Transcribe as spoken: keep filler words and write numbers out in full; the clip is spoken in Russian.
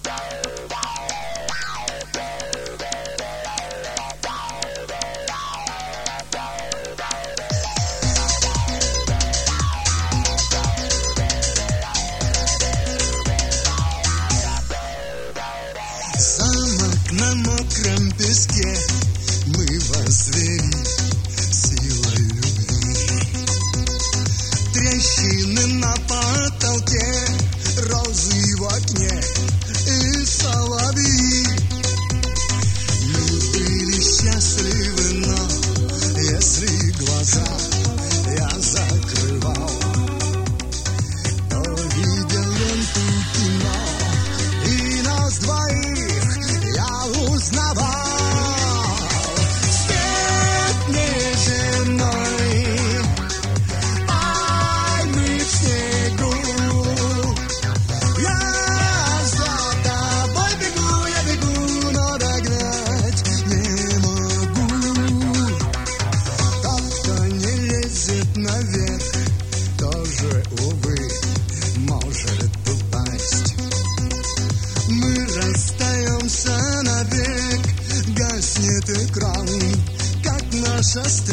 Замок на мокром песке мы возвели силой любви. Трещины на потолке, розы в окне и соловьи. Мы были счастливы, но если глаза я закрывал, то видел ленту кино и нас двоих я узнавал. Свет неземной, ай, мы в снегу. Я за тобой бегу, я бегу, но догнать не могу. Тот, кто не лезет наверх, тоже, увы, может упасть. Мы расстаемся навек, гаснет экран, как наша страсть.